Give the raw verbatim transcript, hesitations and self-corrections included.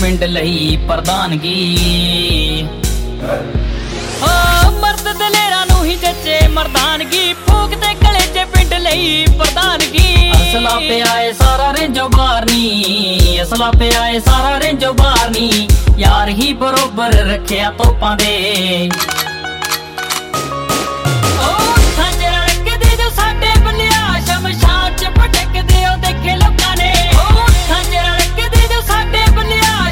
पिंड लई प्रधानगी। ओ मर्द दलेरा नूं ही जचे मर्दानगी, फूक दे कलेजे पिंड लई प्रधानगी। असला पे आए सारा रेंजो बारनी, असला पे आए सारा रेंजो बारनी, यार ही बरोबर रखिया तोपां दे।